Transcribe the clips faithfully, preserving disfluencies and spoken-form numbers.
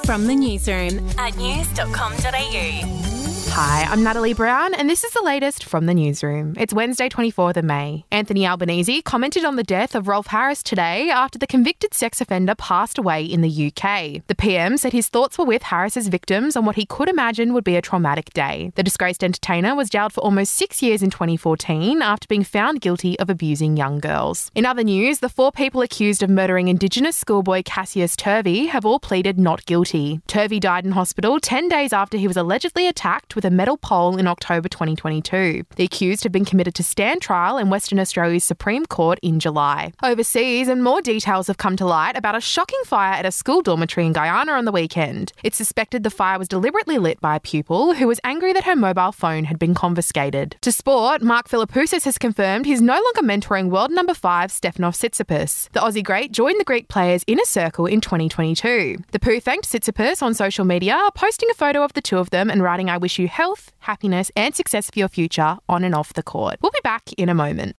From the newsroom at news dot com dot a u. Hi, I'm Natalie Brown, and this is the latest from the newsroom. It's Wednesday, twenty-fourth of May. Anthony Albanese commented on the death of Rolf Harris today after the convicted sex offender passed away in the U K. The P M said his thoughts were with Harris's victims on what he could imagine would be a traumatic day. The disgraced entertainer was jailed for almost six years in twenty fourteen after being found guilty of abusing young girls. In other news, the four people accused of murdering Indigenous schoolboy Cassius Turvey have all pleaded not guilty. Turvey died in hospital ten days after he was allegedly attacked with a metal pole in October twenty twenty-two. The accused have been committed to stand trial in Western Australia's Supreme Court in July. Overseas, and more details have come to light about a shocking fire at a school dormitory in Guyana on the weekend. It's suspected the fire was deliberately lit by a pupil who was angry that her mobile phone had been confiscated. To sport, Mark Philippoussis has confirmed he's no longer mentoring world number five Stefanos Tsitsipas. The Aussie great joined the Greek players' inner circle in twenty twenty-two. The Pooh thanked Tsitsipas on social media, posting a photo of the two of them and writing, "I wish you health, happiness and success for your future on and off the court." We'll be back in a moment.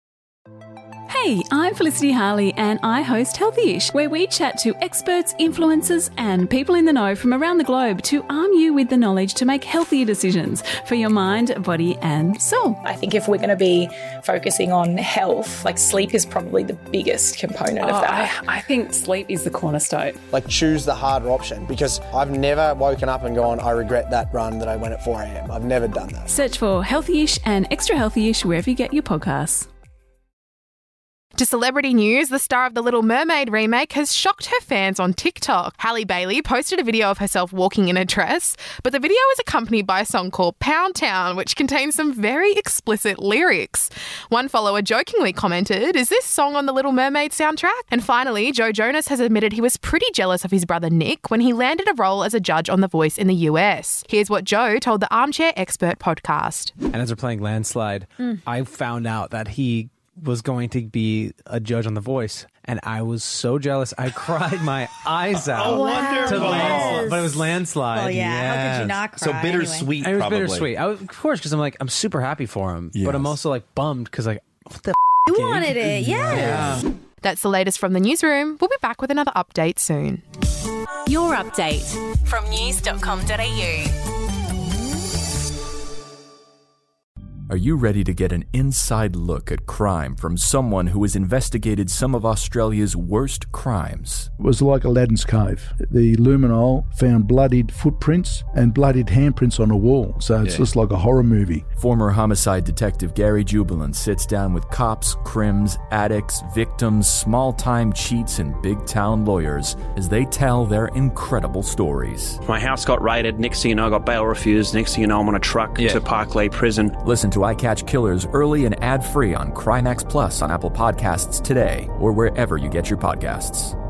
Hey, I'm Felicity Harley and I host Healthyish, where we chat to experts, influencers and people in the know from around the globe to arm you with the knowledge to make healthier decisions for your mind, body and soul. I think if we're going to be focusing on health, like sleep is probably the biggest component oh, of that. I, I think sleep is the cornerstone. Like choose the harder option, because I've never woken up and gone, I regret that run that I went at four a.m. I've never done that. Search for Healthyish and Extra Healthyish wherever you get your podcasts. To celebrity news, the star of The Little Mermaid remake has shocked her fans on TikTok. Halle Bailey posted a video of herself walking in a dress, but the video is accompanied by a song called Pound Town, which contains some very explicit lyrics. One follower jokingly commented, "Is this song on the Little Mermaid soundtrack?" And finally, Joe Jonas has admitted he was pretty jealous of his brother Nick when he landed a role as a judge on The Voice in the U S. Here's what Joe told the Armchair Expert podcast. And as we're playing Landslide, mm. I found out that he was going to be a judge on The Voice, and I was so jealous I cried my eyes out. Oh, wonderful. To Landslide, but it was Landslide. Well, yeah, yes. how could you not cry? So bittersweet, anyway. It was probably. bittersweet. I was, of course, because I'm like, I'm super happy for him, yes. but I'm also like bummed because like, what the You f- wanted it, yes. Yeah. That's the latest from the newsroom. We'll be back with another update soon. Your update from news dot com dot a u. Are you ready to get an inside look at crime from someone who has investigated some of Australia's worst crimes? It was like Aladdin's Cave. The luminol found bloodied footprints and bloodied handprints on a wall, so it's yeah. just like a horror movie. Former homicide detective Gary Jubilant sits down with cops, crims, addicts, victims, small-time cheats, and big-town lawyers as they tell their incredible stories. My house got raided. Next thing you know, I got bail refused. Next thing you know, I'm on a truck yeah. to Parklea Prison. Listen to I Catch Killers early and ad-free on Crimex Plus on Apple Podcasts today or wherever you get your podcasts.